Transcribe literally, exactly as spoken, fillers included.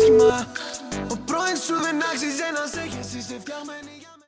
άσχημα. Ο πρώην σου δεν άξιζε να σε έχεις, είσαι φτιαγμένη.